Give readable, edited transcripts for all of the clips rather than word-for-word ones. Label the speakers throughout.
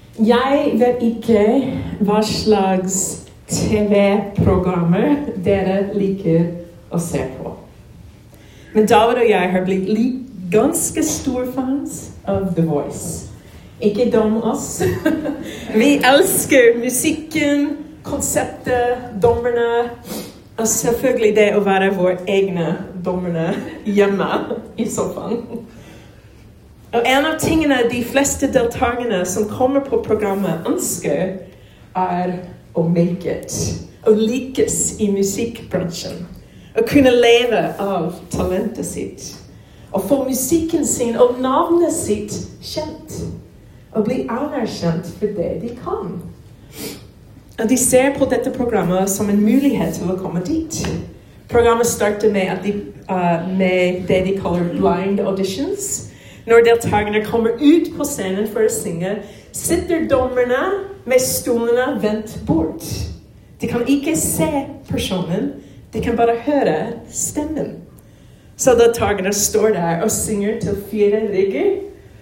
Speaker 1: Jeg vet ikke hva slags TV-programmer dere liker å se på. Men David og jeg har blitt ganske store fans av The Voice. Ikke dom oss. Vi elsker musikken, konseptet, dommerne, og selvfølgelig det å være våre egne dommerne hjemme i sofaen. Og en av tingene de fleste deltakerne som kommer på programmet ønsker å make it, å lykkes i musikkbransjen, å kunne leve av talentet sitt, å få musikken sin og navnet sitt kjent, og bli anerkjent for det de kan. Og de ser på dette programmet som en mulighet til å komme dit. Programmet starter med det de kaller blind auditions. Når deltakerne kommer ut på scenen for å synge, sitter dommerne med stolene vendt bort. De kan ikke se personen, de kan bare høre stemmen. Så deltakerne står der og synger til 4 rygger,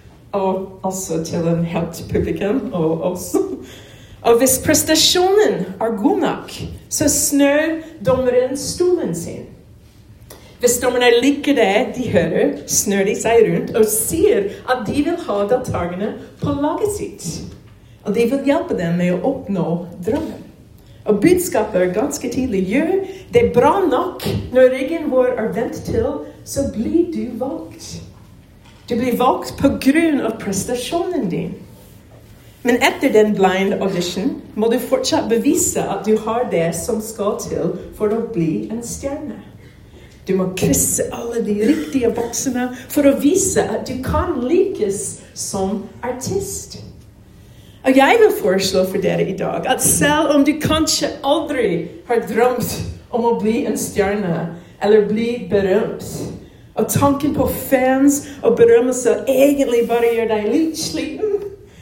Speaker 1: og også til en helt publikum og oss. Og hvis prestasjonen god nok, så snør dommeren stolen sin. Hvis dommerne liker det de hører, snør de seg rundt og sier at de vil ha deltakerne på laget sitt. Og de vil hjelpe dem med å oppnå drømmen. Og budskapet ganske tidlig gjør det bra nok når ryggen vår vendt til, så blir du valgt. Du blir valgt på grunn av prestasjonen din. Men etter den blind audition må du fortsatt bevise at du har det som skal til for å bli en stjerne. Du må krysse alle de riktige boksene for å vise at du kan lykkes som artist. Og jeg vil foreslå for dere i dag at selv om du kanskje aldri har drømt om å bli en stjerne eller bli berømt, og tanken på fans og berømmelse egentlig bare gjør deg litt sliten,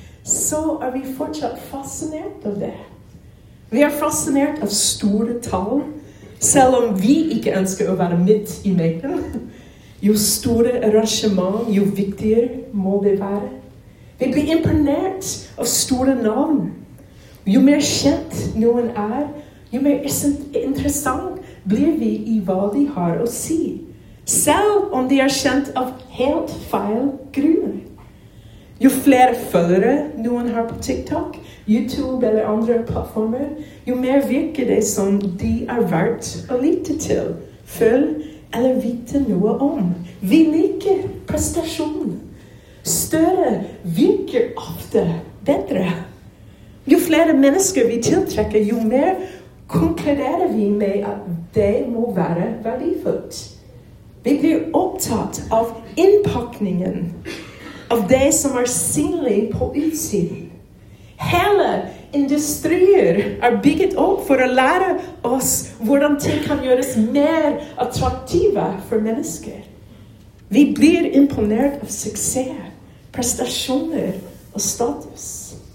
Speaker 1: så vi fortsatt fascinert av det. Vi fascinert av store tall, selv om vi ikke ønsker å være midt i mengden. Jo store arrangement, jo viktigere må det være. Vi blir imponert av store navn. Jo mer kjent noen jo mer interessant blir vi i hva de har å si. Selv om de kjent av helt feil grunner. Jo flere følgere noen har på TikTok, YouTube eller andre plattformer, jo mer virker det som de verdt å lytte til, følge eller vite noe om. Vi liker prestasjon. Større virker ofte bedre. Jo flere mennesker vi tiltrekker, jo mer konkluderer vi med at det må være verdifullt. Vi blir opptatt av innpakningen, av det som synlig på utsiden. Hele industrier bygget opp for å lære oss hvordan ting kan gjøres mer attraktive for mennesker. Vi blir imponert av suksess, prestasjoner og status.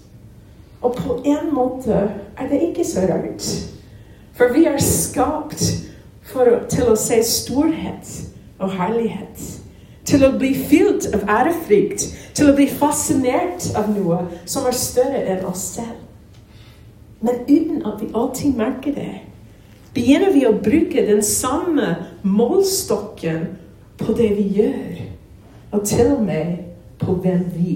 Speaker 1: Og på en måte det ikke så rart. For vi skapt til å se storhet og herlighet. Til å bli fylt av ærefrykt, til å bli fascinert av noe som større enn oss selv. Men uten at vi alltid merker det, begynner vi å bruke den samme målstokken på det vi gjør, og til og med på hvem vi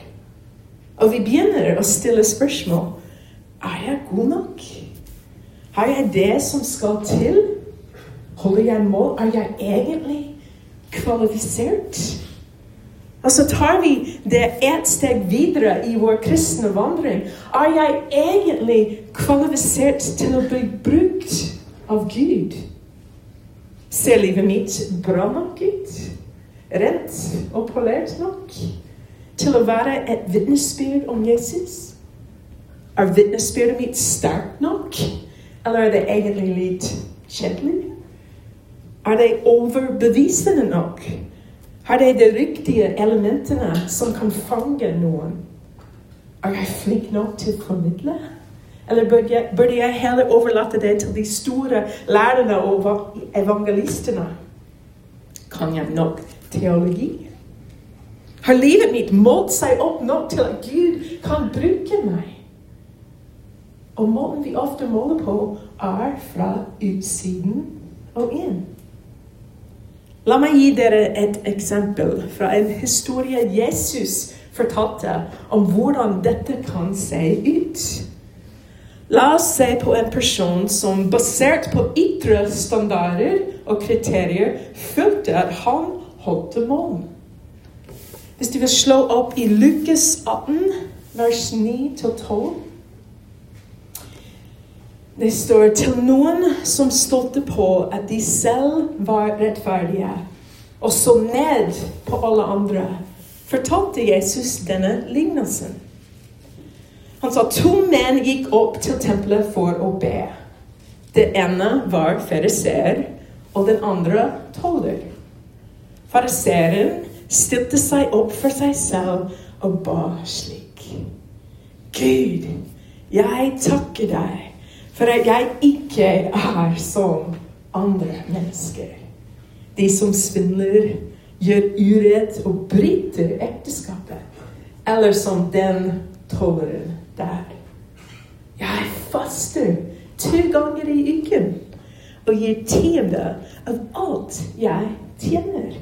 Speaker 1: Og vi begynner å stille spørsmål. Jeg god nok? Har jeg det som skal til? Holder jeg mål? Jeg egentlig kvalifisert? Og så tar vi det et steg videre i vår kristne vandring. Jeg egentlig kvalifisert til å bli brukt av Gud? Ser livet mitt bra nok ut? Rent og polert nok? Til å være et vitnesbyrd om Jesus? Vitnesbyrdet mitt sterkt nok? Eller det egentlig litt kjedelig? Det overbevisende nok? Har det de riktige elementene som kan fange noen? Jeg flink nok til å formidle? Eller burde jeg heller overlate det til de store lærerne og evangelistene? Kan jeg nok teologi? Har livet mitt målt seg opp nok til at Gud kan bruke meg? Og måten vi ofte måler på fra utsiden og inn. La meg gi dere et eksempel fra en historie Jesus fortalte om hvordan dette kan se ut. La oss se på en person som basert på ytre standarder og kriterier følte at han holdt mål. Hvis du vil slå opp i Lukas 18, vers 9-12. Det står til noen som stolte på at de selv var rettferdige, og så ned på alle andre, fortalte Jesus denne lignelsen. Han sa 2 menn gikk opp til tempelet for å be. Det ene var fariseer, og den andre toller. Fariseeren stilte seg opp for seg selv og ba slik. Gud, jeg takker deg for at jeg ikke som andre mennesker. De som svindler, gjør urett og bryter ekteskapet. Eller som den tolleren der. Jeg faster 2 ganger i uken og gir 10% av alt jeg tjener.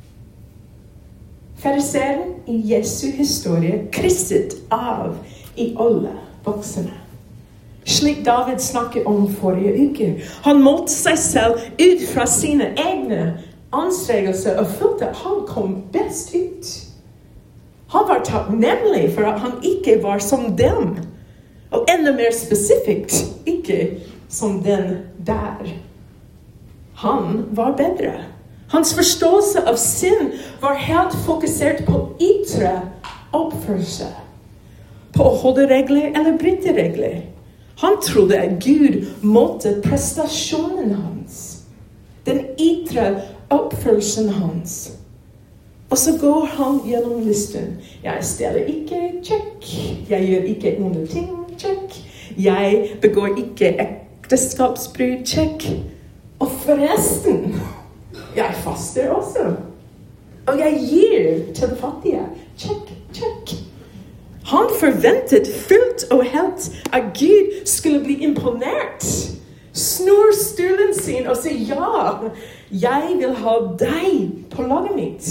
Speaker 1: Fariseeren i Jesu historie krysset av i alle boksene. Slik David snakket om forrige uke. Han målte seg selv ut fra sine egne anstrengelser og følte at han kom best ut. Han var takknemlig for at han ikke var som dem. Og enda mer spesifikt, ikke som den der. Han var bedre. Hans forståelse av synd var helt fokusert på ytre oppførsel. På å holde regler eller bryte regler. Han trodde at Gud måtte prestasjonen hans. Den ytre oppførselen hans. Og så går han gjennom listen. Jeg stjeler ikke, check. Jeg gjør ikke onde ting, check. Jeg begår ikke ekteskapsbrudd, check. Og forresten, jeg faster også. Og jeg gir til fattige, check, check. Han forventet fullt og helt at Gud skulle bli imponert. Snur stolen sin og si ja, jeg vil ha deg på laget mitt.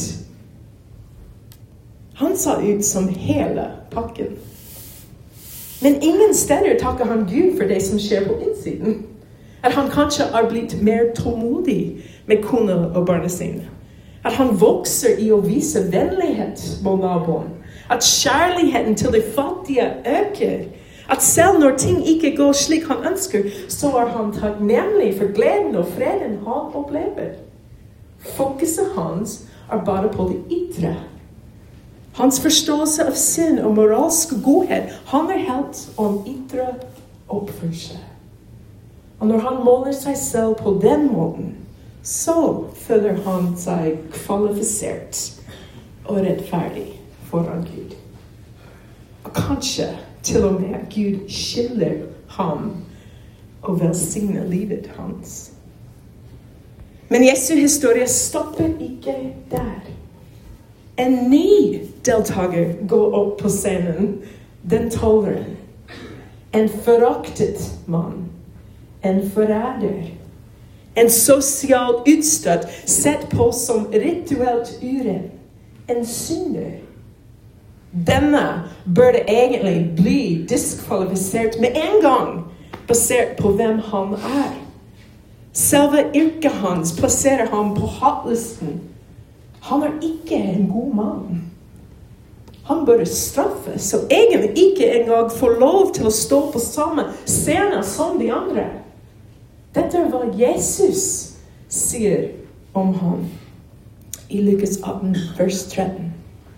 Speaker 1: Han sa ut som hele pakken. Men ingen steder takker han Gud for det som skjer på innsiden. At han kanskje har blitt mer tålmodig med kone og barna sine. At han vokser i å vise vennlighet mot naboen. At kjærligheten til de fattige øker. At selv når ting ikke går slik han ønsker, så han takknemlig for gleden og freden han opplever. Fokuset hans bare på det ytre. Hans forståelse av synd og moralsk godhet handler helt om ytre oppførsel. Og når han måler seg selv på den måten, så føler han seg kvalifisert og rettferdig foran Gud. Og kanskje til og med Gud skylder ham og velsigner livet hans. Men Jesu historie stopper ikke der. En ny deltaker går opp på scenen, den tolleren. En foraktet mann, en forræder. En sosialt utstøtt, sett på som rituelt uren. En synder. Denne burde egentlig bli diskvalifisert med en gang, basert på hvem han Selve yrket hans plasserer ham på hatlisten. Han ikke en god mann. Han burde straffes, og egentlig ikke engang få lov til å stå på samme scene som de andre. Dette hva Jesus sier om ham i Lukas 18, vers 13.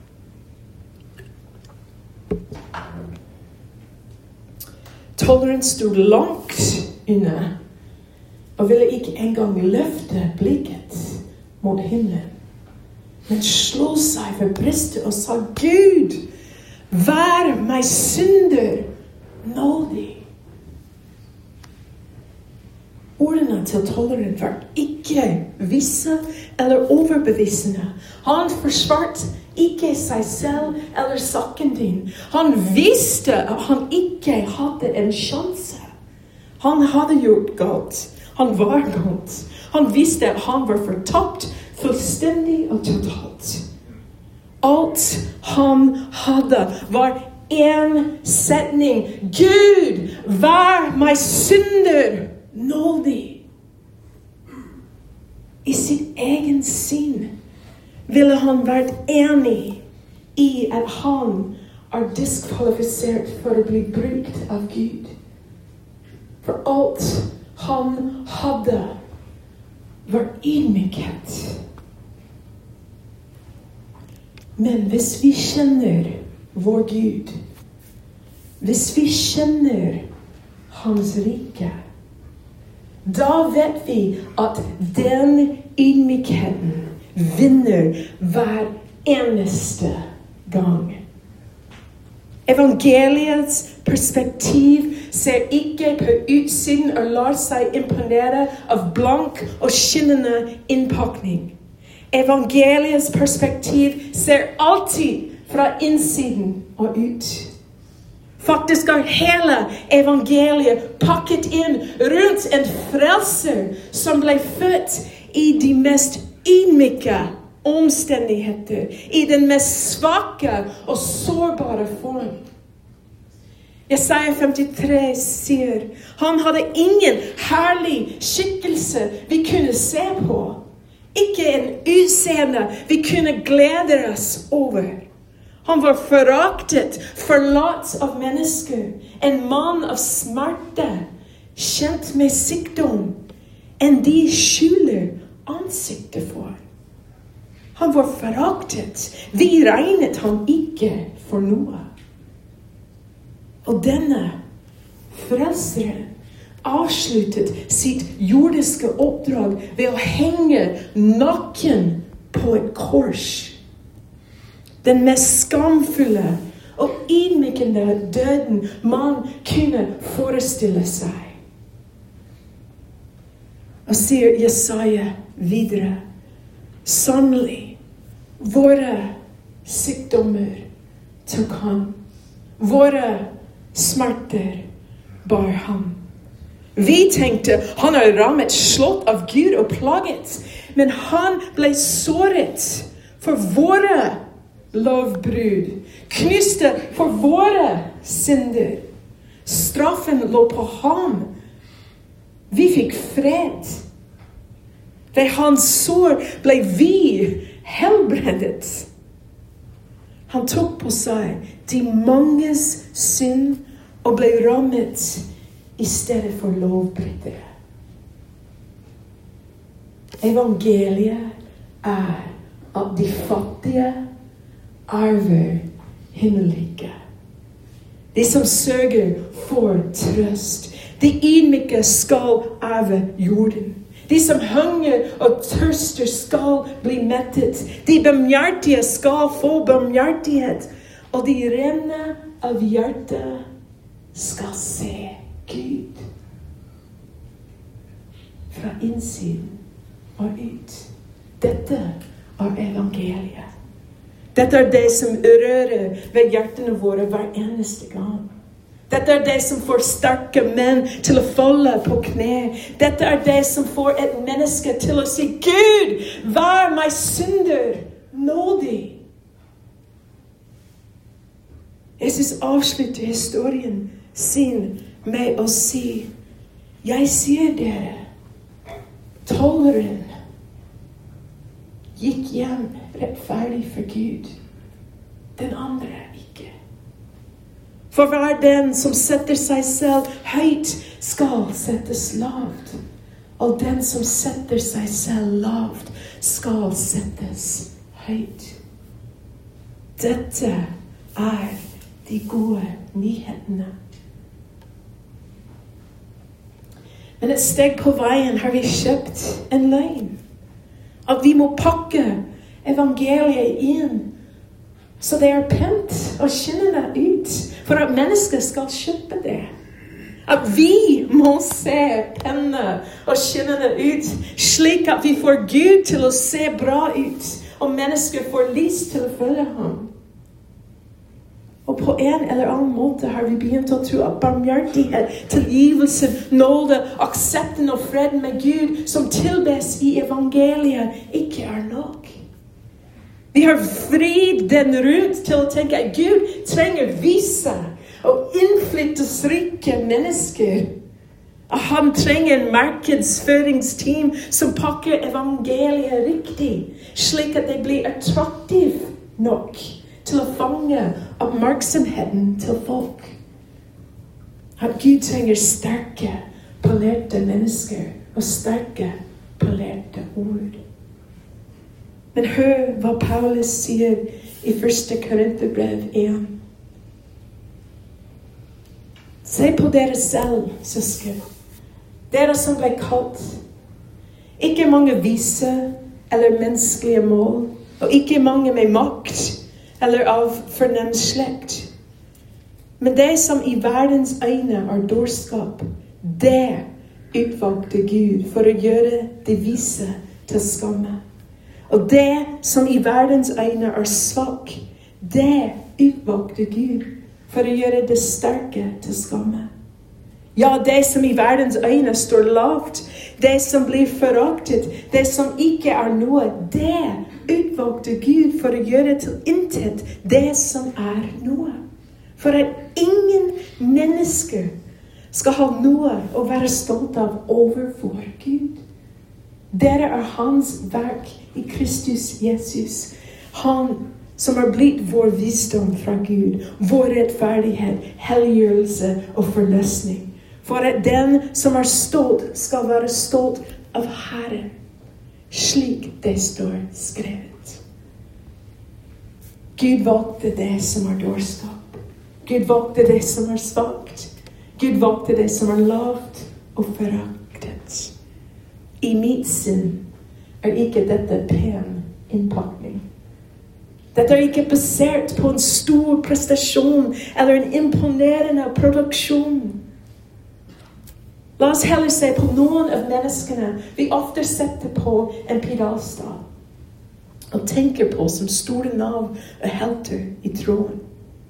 Speaker 1: Tolleren stod langt unna og ville ikke engang løfte blikket mot himmelen, men slå seg for brystet og sa, Gud, vær meg synder nådig. Ordene til tolleren var ikke visse eller overbevisende. Han forsvarte ikke seg selv eller saken din. Han visste at han ikke hadde en sjanse. Han hadde gjort galt. Han var galt. Han visste at han var fortapt, fullstendig og totalt. Alt han hadde var en setning. Gud, vær meg synder nådig. I sitt egen sinn ville han vært enig i at han diskvalifisert for å bli brukt av Gud. For alt han hadde var ydmykhet. Men hvis vi kjenner vår Gud, hvis vi kjenner hans rike, da vet vi at den ydmykheten vinner hver eneste gang. Evangeliets perspektiv ser ikke på utsiden og lar seg imponere av blank og skinnende innpakning. Evangeliets perspektiv ser alltid fra innsiden og ut. Faktisk er hele evangeliet pakket inn rundt en frelser som ble født i de mest ydmyke omstendigheter, i den mest svake og sårbare form. Jesaja 53 sier, han hadde ingen herlig skikkelse vi kunne se på. Ikke en utseende vi kunne glede oss over. Han var foraktet, forlatt av mennesker, en mann av smerte, kjent med sykdom, enn de skjuler ansiktet for. Han var foraktet. Vi regnet han ikke for noe. Og denne frelseren avsluttet sitt jordiske oppdrag ved å henge naken på et kors. Den mest skamfulle og ydmykende døden man kunne forestille seg. Og sier Jesaja videre, sannelig, våre sykdommer tok han, våre smerter bar han. Vi tenkte, han er rammet, slått av Gud og plaget, men han ble såret for våre lovbrud, knuste for våre synder. Straffen lå på ham. Vi fikk fred. Ved hans sår ble vi helbredet. Han tok på seg de manges synd og ble rammet i stedet for lovbrytere. Evangeliet er at de fattige arver himmelriket. De som sørger får trøst. De ydmyke skal arve jorden. De som hunger og tørster skal bli mettet. De barmhjertige skal få barmhjertighet. Og de rene av hjertet skal se Gud. Fra innsiden og ut. Dette er evangeliet. Dette er det som rører ved hjertene våre hver eneste gang. Dette er det som får sterke menn til å falle på kne. Dette er det som får et menneske til å si, Gud, vær meg synder nådig. Jesus avslutter historien sin med å si, jeg sier dere, tolleren gikk hjem rettferdig for Gud, den andre ikke. For hver den som setter seg selv høyt skal settes lavt, og den som setter seg selv lavt skal settes høyt. Dette er de gode nyhetene. Men et steg på veien har vi kjøpt en løgn. At vi må pakke evangeliet inn, så det er pent og skinnende ut, for at mennesker skal kjøpe det. At vi må se penne og skinnende ut, slik at vi får Gud til å se bra ut, og mennesker får lyst til å følge ham. Og på en eller annen måte har vi begynt å tro at barmhjertighet, tilgivelse, nåde, aksepten og fred med Gud som tilbes i evangeliet, ikke er nok. Vi har vrid den rundt til å tenke at Gud trenger vise og innflytelsesrike mennesker. At han trenger en markedsføringsteam som pakker evangeliet riktig, slik at det blir attraktivt nok til å fange oppmerksomheten til folk. At Gud trenger sterke, polerte mennesker og sterke, polerte ord. Men hør hva Paulus sier i 1. Korinterbrev 1. Se på dere selv, søsken. Dere som ble kalt. Ikke mange vise eller menneskelige mål, og ikke mange med makt eller av fornem slekt. Men det som i verdens øyne er dårskap, det utvalgte Gud for å gjøre det vise til skamme. Og det som i verdens øyne er svak, det utvalgte Gud for å gjøre det sterke til skamme. Ja, det som i verdens øyne står lavt, det som blir foraktet, det som ikke er noe, det utvalgte Gud for å gjøre til intet det som er noe. For at ingen mennesker skal ha noe å være stolt av overfor Gud. Dere er hans verk i Kristus Jesus. Han som har blitt vår visdom fra Gud, vår rettferdighet, helliggjørelse og forløsning. For at den som er stolt skal være stolt av Herren, slik det står skrevet. Gud valgte det som er dårskap. Gud valgte det som er svakt. Gud valgte det som er lavt og foraktet. I mitt sinn er ikke dette pen innpakning. Dette er ikke basert på en stor prestasjon eller en imponerende produksjon. La oss heller se på noen av menneskene vi ofte setter på en pedestal og tenker på som store navn og helter i troen.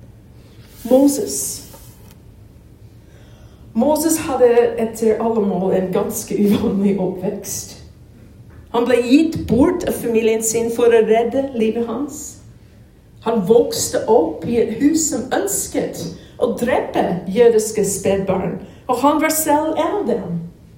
Speaker 1: Moses hadde etter alle mål en ganske uvanlig oppvekst. Han ble gitt bort av familien sin for å redde livet hans. Han vokste opp i et hus som ønsket å drepe jødiske spedbarn, og han var selv en av dem.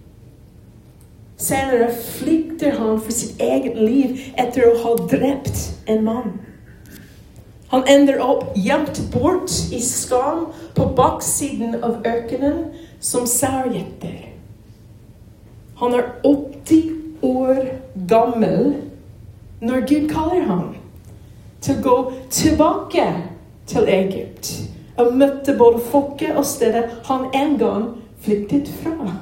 Speaker 1: Senere flykter han for sitt eget liv etter å ha drept en mann. Han ender opp gjemt bort i skam på baksiden av ørkenen som sauegjeter. Han er 80 år gammel når Gud kaller ham til å gå tilbake til Egypt og møtte både folket og stedet han en gang flyktet fra.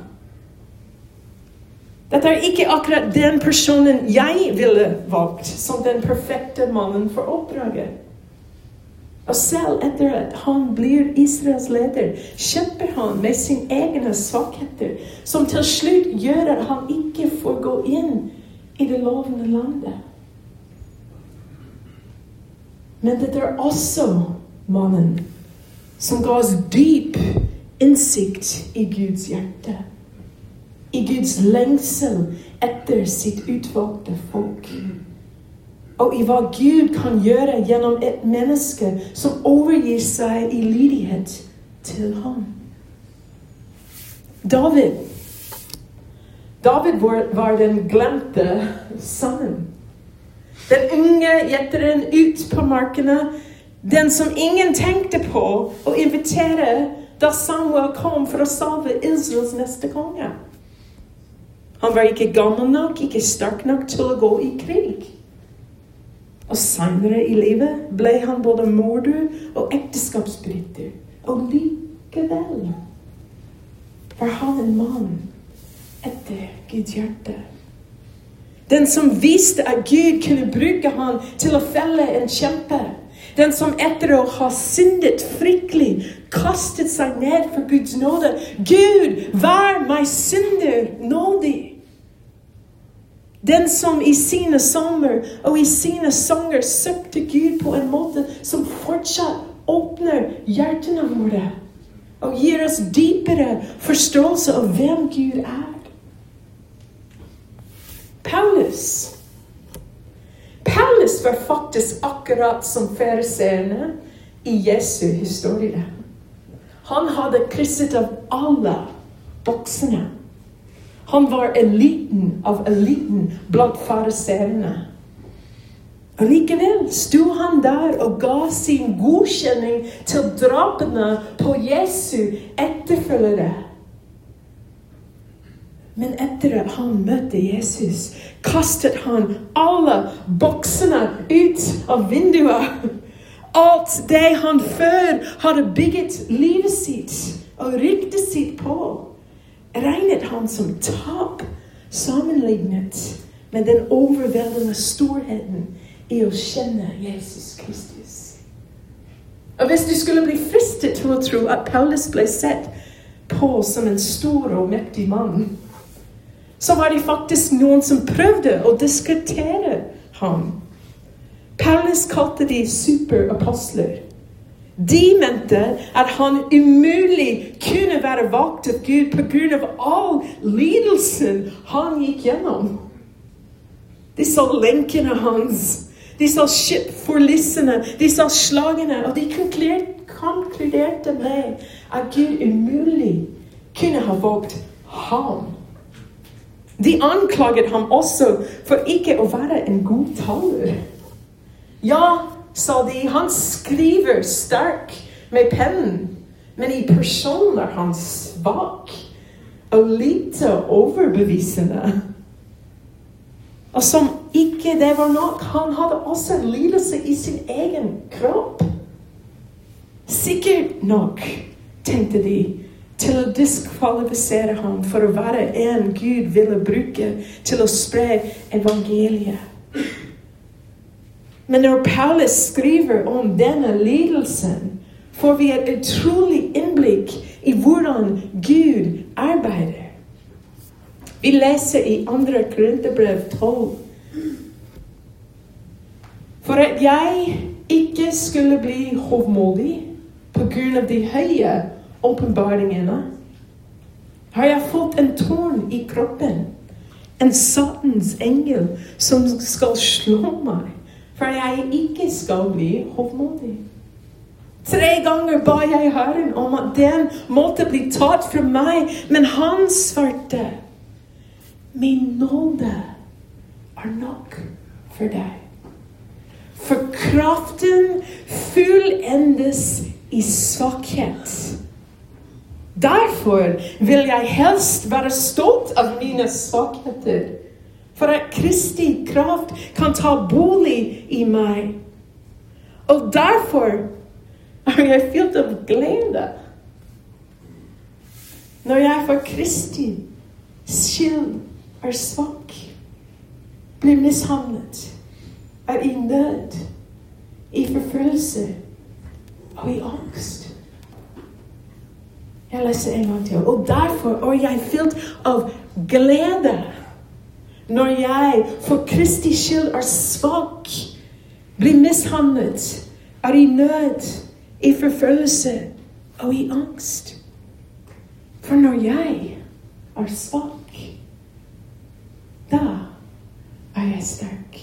Speaker 1: Dette er ikke akkurat den personen jeg ville valgt som den perfekte mannen for oppdraget. Og selv etter at han blir Israels leder, kjemper han med sin egne svakheter, som til slutt gjør at han ikke får gå inn i det lovende landet. Men det er også mannen som ga oss dyp innsikt i Guds hjerte, i Guds lengsel etter sitt utvalgte folk. Og i hva Gud kan gjøre gjennom et menneske som overgir seg i lydighet til ham. David var den glemte sønnen. Den unge gjetteren ut på markene, den som ingen tenkte på å invitere da Samuel kom for å salve Israels neste konge. Han var ikke gammel nok, ikke sterk nok til å gå i krig. Og senere i livet ble han både morder og ekteskapsbryter. Og likevel var han en mann etter Guds hjerte. Den som viste at Gud kunne bruke han til å felle en kjempe. Den som etter å ha syndet fryktelig, kastet seg ned for Guds nåde. Gud, vær meg synder nådig. Den som i sine salmer og i sine sanger søkte Gud på en måte som fortsatt åpner hjertene våre og gir oss dypere forståelse av hvem Gud er. Paulus var faktisk akkurat som fariseerne i Jesu historie. Han hadde krysset av alle boksene. Han var eliten av eliten blant fariseerne. Og likevel sto han der og ga sin godkjenning til drapene på Jesu etterfølgere. Men etter at han møtte Jesus, kastet han alle boksene ut av vinduet. Alt det han før hadde bygget livet sitt og ryktet sitt på, regnet han som tap sammenlignet med den overveldende storheten i å kjenne Jesus Kristus. Og hvis du skulle bli fristet til å tro at Paulus ble sett på som en stor og mektig mann, så var det faktisk noen som prøvde å diskutere ham. Paulus kalte de superapostler. De mente at han umulig kunne være valgt av Gud på grunn av all lidelsen han gikk gjennom. De så lenkene hans, de så forlissene, de så slagene, og de konkluderte med at Gud umulig kunne ha valgt ham. De anklaget ham også for ikke å være en god taler. Ja, sa de, han skriver sterk med pennen, men i personen er han svak og lite overbevisende. Og som ikke det var nok, han hadde også en lidelse i sin egen kropp. Sikkert nok, tenkte de, til å diskvalifisere ham for å være en Gud ville bruke til å spre evangeliet. Men når Paulus skriver om denne lidelsen, får vi et utrolig innblikk i hvordan Gud arbeider. Vi leser i 2. Korinterbrev 12. For at jeg ikke skulle bli hovmodig på grunn av de høye åpenbaringene, har jeg fått en torn i kroppen, en satans engel som skal slå meg, for jeg ikke skal bli hovmodig. 3 ganger ba jeg Herren om at den måtte bli tatt fra meg, men han svarte, min nåde er nok for deg. For kraften fullendes i svakhet. Derfor vil jeg helst være stolt av mine svakheter, for at Kristi kraft kan ta bolig i meg. Og derfor er jeg fylt av glede. Når jeg for Kristi skyld er svak, blir mishandlet, er i nød, i forfølgelse og i angst. Jeg leser en gang til. Og derfor er jeg fylt av glede når jeg for Kristi skyld er svak, blir mishandlet, er i nød, i forfølgelse og i angst. For når jeg er svak, da er jeg sterk.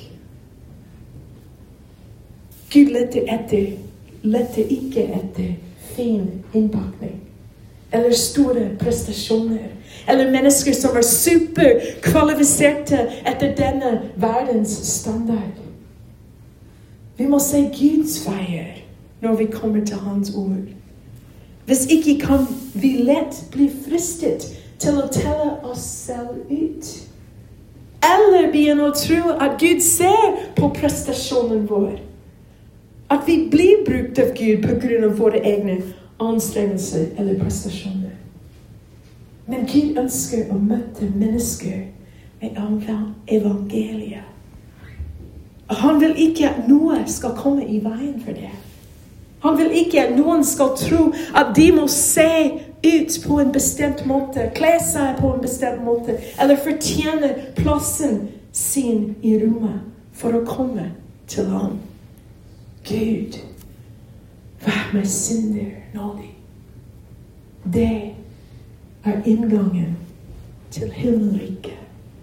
Speaker 1: Gud letter ikke etter fin innpakning, eller store prestasjoner, eller mennesker som er superkvalifiserte etter denne verdens standard. Vi må se Guds veier når vi kommer til hans ord. Hvis ikke kan vi lett bli fristet til å telle oss selv ut. Eller begynne å tro at Gud ser på prestasjonen vår. At vi blir brukt av Gud på grunn av våre egne anstrengelser eller prestasjoner. Men Gud ønsker å møte mennesker med evangeliet. Og han vil ikke at noe skal komme i veien for det. Han vil ikke at noen skal tro at de må se ut på en bestemt måte, kle seg på en bestemt måte, eller fortjene plassen sin i rommet for å komme til ham. Gud, vær meg synder nådig. Det inngangen til himmelriket.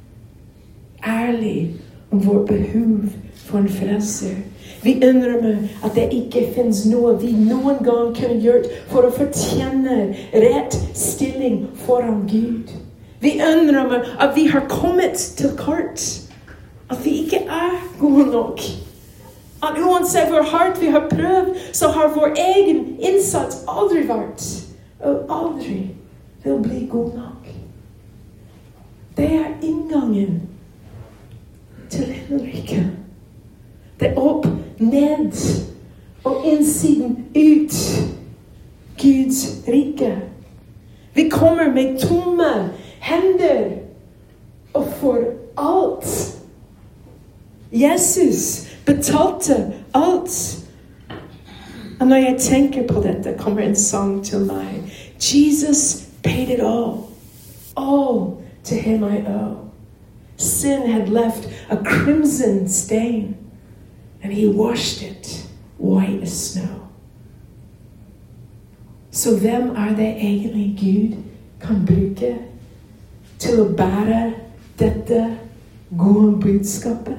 Speaker 1: Ærlig om vårt behov for en frelser. Vi innrømmer at det ikke finnes noe vi noen gang kunne gjort for å fortjene rett stilling foran Gud. Vi innrømmer at vi har kommet til kort. At vi ikke gode nok. At uansett hvor hardt vi har prøvd, så har vår egen innsats aldri vært, og aldri vil bli god nok. Det inngangen til himmelriket. Det opp, ned og innsiden ut. Guds rike. Vi kommer med tomme hender og får alt. Jesus betalte alt. Og når jeg tenker på dette, kommer en sang til meg. Jesus paid it all. All to him I owe. Sin had left a crimson stain, and he washed it white as snow. Så hvem det egentlig Gud kan bruke til å bære dette gode budskapet?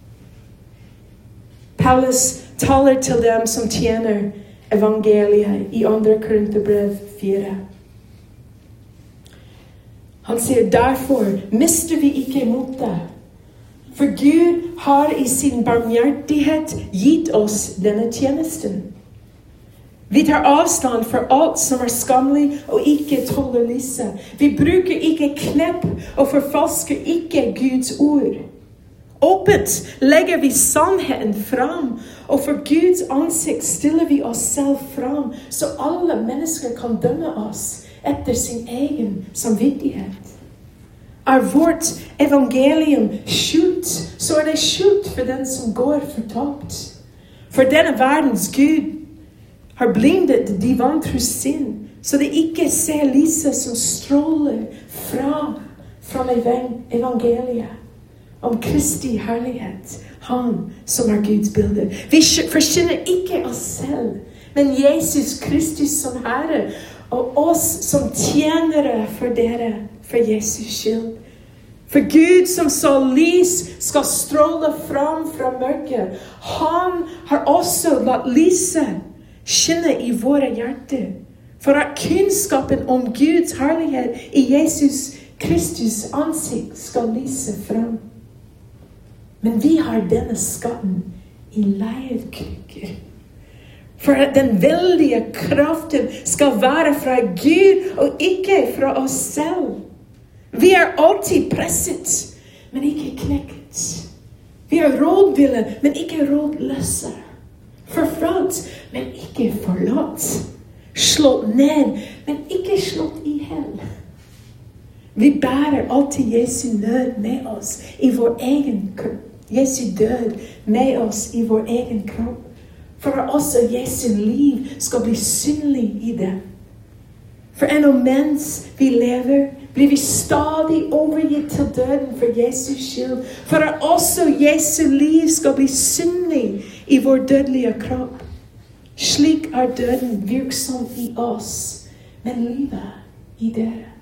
Speaker 1: Paulus taler til dem som tjener evangeliet i 2. Korinterbrev 4. Han sier, derfor mister vi ikke motet. For Gud har i sin barmhjertighet gitt oss denne tjenesten. Vi tar avstand for alt som skammelig og ikke tåler lyset. Vi bruker ikke knepp og forfalsker ikke Guds ord. Åpent legger vi sannheten fram, og for Guds ansikt stiller vi oss selv fram, så alle mennesker kan dømme oss etter sin egen samvittighet. Vårt evangelium skjult, så det skjult for den som går fortapt. For denne verdens Gud har blindet de vantros sinn, så de ikke ser lyset som stråler fra evangeliet. Om Kristi herlighet, han som Guds bilde. Vi forkynner ikke oss selv, men Jesus Kristus som Herre, og oss som tjenere for dere, for Jesus skyld. For Gud som så lys skal stråle fram fra mørket. Han har også latt lyset skinne i våre hjerter, for at kunnskapen om Guds herlighet i Jesus Kristus ansikt skal lyse fram. Men vi har denne skatten i leirkrukker. For at den veldige kraften skal være fra Gud og ikke fra oss selv. Vi alltid presset, men ikke knekket. Vi rådville, men ikke rådløse. Forfratt, men ikke forlatt. Slått ned, men ikke slått i hel. Vi bærer alltid Jesu nød med oss i vår egen kropp. Jesu død med oss i vår egen kropp. For at også Jesu liv skal bli synlig i dem. For ennå mens vi lever, blir vi stadig overgitt til døden for Jesus skyld. For at også Jesu liv skal bli synlig i vår dødelige kropp. Slik døden virksom i oss, men livet i dere.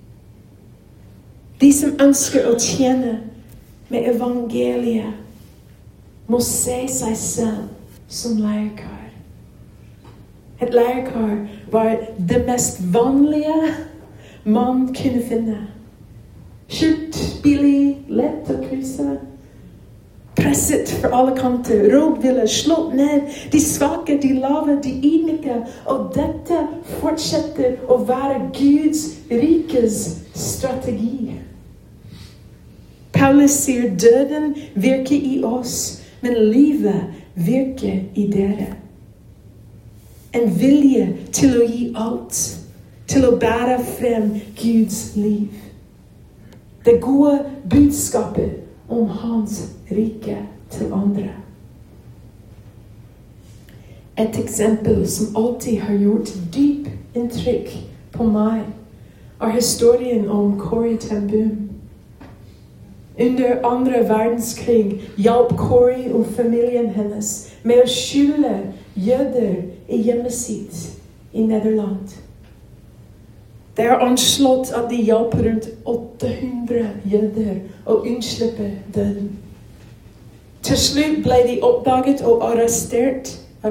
Speaker 1: De som ønsker å tjene med evangeliet må se seg selv som leirkar. Et leirkar var det mest vanlige man kunne finne. Skjult, billig, lett å krysse. Presset for alle kanter, rådville, slått ned, de svake, de lave, de ydmyke. Og dette fortsetter å være Guds rikes strategi. Paulus sier døden virker i oss, men livet virker i dere. En vilje til å gi alt, til å bære frem Guds liv. Det gode budskapet om hans rike til andre. Et eksempel som alltid har gjort dyp inntrykk på meg er historien om Corrie ten Boom. Under andre verdenskrig hjalp Corrie og familien hennes med å skjule jøder i hjemmet sitt i Nederland. Det er anslått at de hjalp rundt 800 jøder å unnslippe døden. Til slutt ble de oppdaget og arrestert.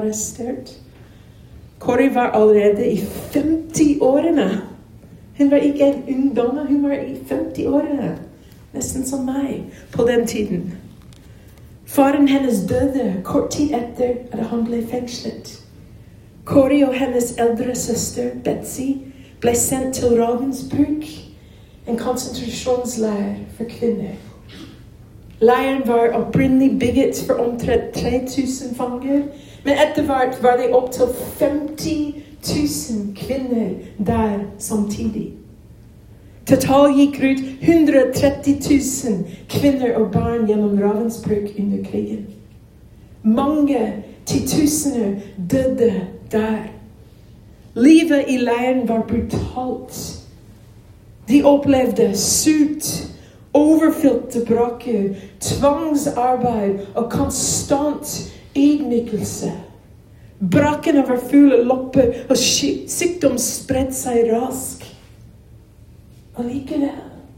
Speaker 1: Corrie var allerede i 50-årene. Hun var ikke en ungdom, hun var i 50-årene. Nesten som meg på den tiden. Faren hennes døde kort tid etter at han ble fengslet. Corrie og hennes eldre søster, Betsy, ble sendt til Ravensbrück, en konsentrasjonsleir for kvinner. Leiren var opprinnelig bygget for omtrent 3000 fanger, men etter hvert var det opp til 50 000 kvinner der samtidig. Totalt gikk rundt 130 000 kvinner og barn gjennom Ravensbrück under krigen. Mange titusener døde der. Livet i leiren var brutalt. De opplevde sult, overfylte brakker, tvangsarbeid og konstant ydmykelse. Brakkene var fulle lopper, og sykdom spredte seg raskt. Og likevel,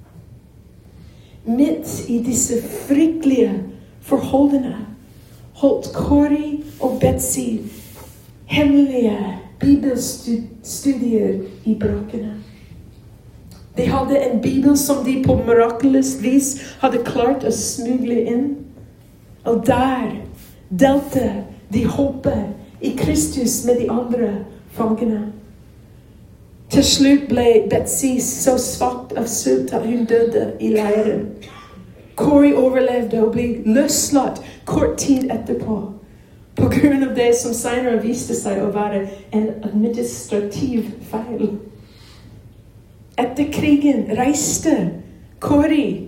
Speaker 1: midt i disse fryktelige forholdene, holdt Corrie og Betsy hemmelige bibelstudier i brakkene. De hadde en bibel som de på mirakuløst vis hadde klart å smugle inn. Og der delte de håpet i Kristus med de andre fangene. Til slutt ble Betsy så svakt av sult at hun døde i leiren. Corrie overlevde og ble løslatt kort tid etterpå, på grunn av det som senere viste seg å være en administrativ feil. Etter krigen reiste Corrie,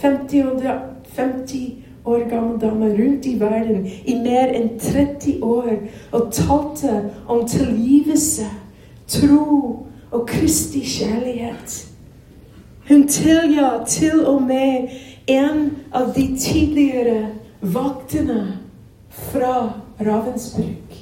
Speaker 1: 50 år gammel dame, rundt i verden i mer enn 30 år og talte om tilgivelse, tro og Kristi kjærlighet. Hun tilga til og med en av de tidligere vaktene fra Ravensbrück.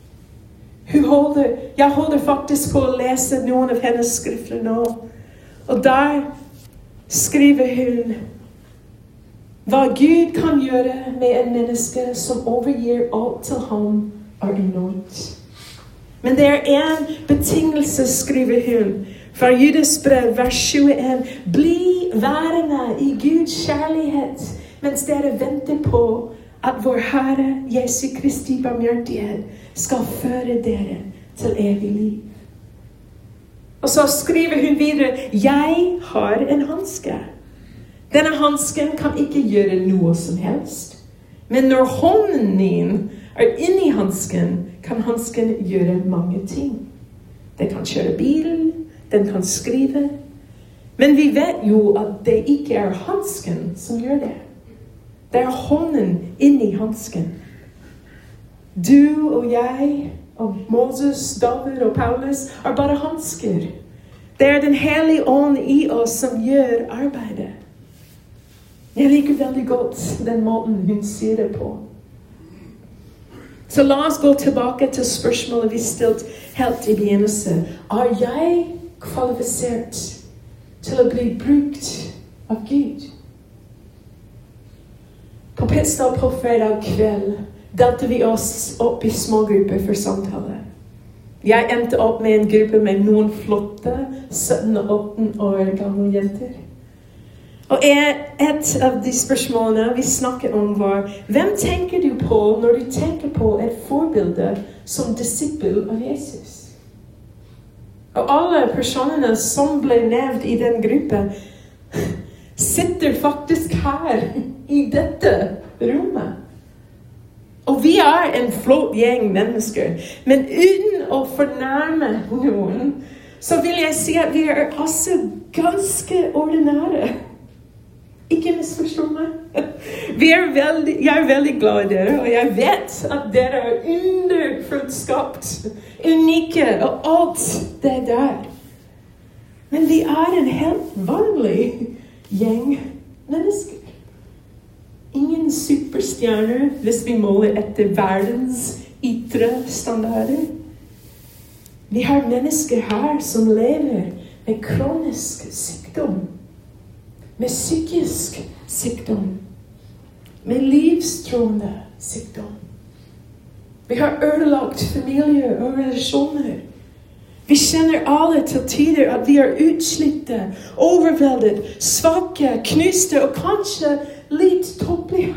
Speaker 1: Jeg holder faktisk på å lese noen av hennes skrifter nå. Og der skriver hun hva Gud kan gjøre med en menneske som overgir alt til ham er enormt. Men det er en betingelse, skriver hun, fra Judas brev, vers 21. Bli værende i Guds kjærlighet, mens dere venter på at vår Herre Jesu Kristi barmhjertighet skal føre dere til evig liv. Og så skriver hun videre, jeg har en hanske. Denne hansken kan ikke gjøre noe som helst. Men når hånden din er inni hansken, kan hansken gjøre mange ting. Den kan kjøre bil, den kan skrive. Men vi vet jo at det ikke er hansken som gjør det. Det er hånden inni hansken. Du og jeg og Moses, David og Paulus er bare hansker. Det er den hellige ånd i oss som gjør arbeidet. Jeg liker veldig godt den måten hun sier det på. Så la oss gå tilbake til spørsmålet vi stilte helt i begynnelsen. Er jeg kvalifisert til å bli brukt av Gud? På Pitstall på fredag kveld delte vi oss opp i små grupper for samtale. Jeg endte opp med en gruppe med noen flotte 17 og 18 år gamle jenter. Og et av de spørsmålene vi snakket om var, hvem tenker du på når du tenker på et forbilde som disippel av Jesus? Og alle personene som ble nevnt i den gruppen sitter faktisk her i dette rommet. Og vi er en flott gjeng mennesker, men uten å fornærme noen, så vil jeg si at vi er også ganske ordinære. Ikke misforstå meg. Jeg er veldig glad i dere, og jeg vet at dere er underfullt skapt, unike, og alt det der. Men vi er en helt vanlig gjeng mennesker. Ingen superstjerner hvis vi måler etter verdens ytre standarder. Vi har mennesker her som lever med kronisk sykdom, med psykisk sykdom, med livstruende sykdom. Vi har ødelagt familier og relasjoner. Vi kjenner alle til tider at vi er utslitte, overveldet, svake, knuste og kanskje litt tåpelige.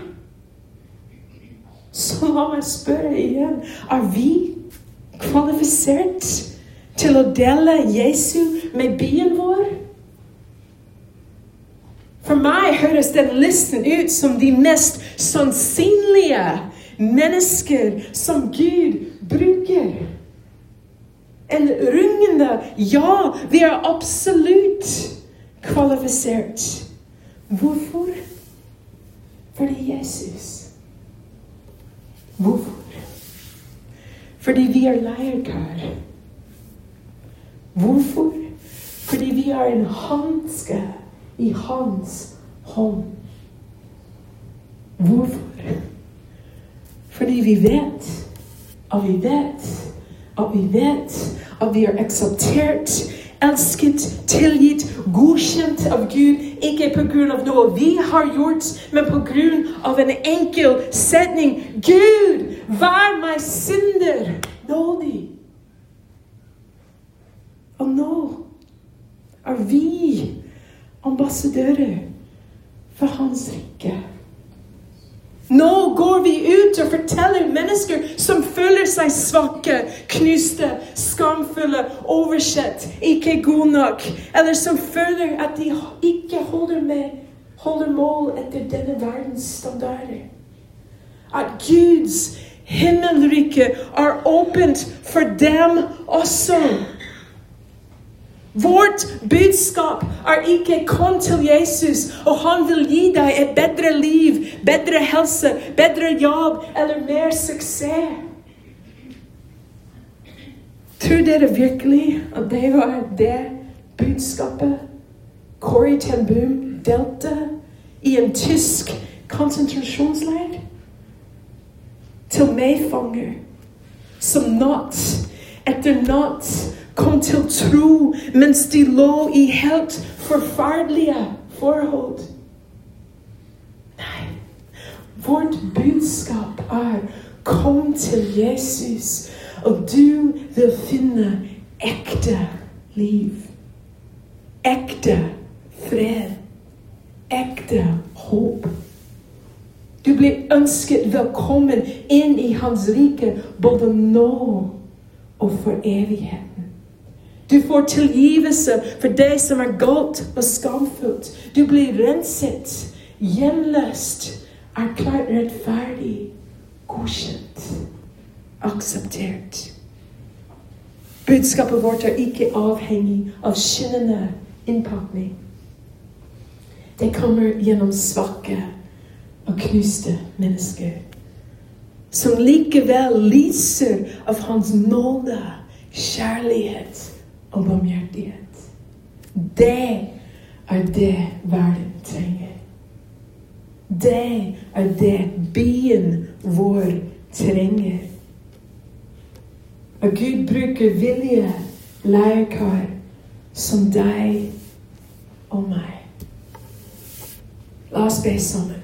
Speaker 1: Så la meg spørre igjen, er vi kvalifisert til å dele Jesu med byen vår? For meg høres den listen ut som de mest sannsynlige mennesker som Gud bruker. En rungende, ja, vi er absolutt kvalifisert. Hvorfor? Fordi Jesus. Hvorfor? Fordi vi er leirkar. Hvorfor? Fordi vi er en handske i hans hånd. Hvorfor? Fordi vi vet, og vi vet, og vi vet at vi er akseptert, elsket, tilgitt, godkjent av Gud, ikke på grunn av noe vi har gjort, men på grunn av en enkel setning. Gud, vær meg synder nådig. Og nå er vi ambassadører for hans rike. Nå går vi ut og forteller mennesker som føler seg svake, knuste, skamfulle, oversett, ikke god nok, eller som føler at de ikke holder mål etter denne verdens standarder. At Guds himmelrike er åpent for dem også. Vårt budskap er ikke kom til Jesus, og han vil gi deg et bedre liv, bedre helse, bedre jobb, eller mer suksess. Tror dere virkelig at det var det budskapet Corrie ten Boom delte i en tysk konsentrasjonsleir? Til medfanger som natt etter natt kom til tro mens de lå i helt forferdelige forhold. Nei, vårt budskap er kom til Jesus, og du vil finne ekte liv, ekte fred, ekte håp. Du blir ønsket velkommen inn i hans rike, både nå og for evigheten. Du får tilgivelse for det som er galt og skamfullt. Du blir renset, hjemløst, erklært rettferdig, godkjent, akseptert. Budskapet vårt er ikke avhengig av skinnende innpakning. Det kommer gjennom svake og knuste mennesker, som likevel lyser av hans nåde, kjærlighet og barmhjertighet. Det er det verden trenger. Det er det byen vår trenger. Og Gud bruker vilje leirkar som deg og meg. La oss be sammen.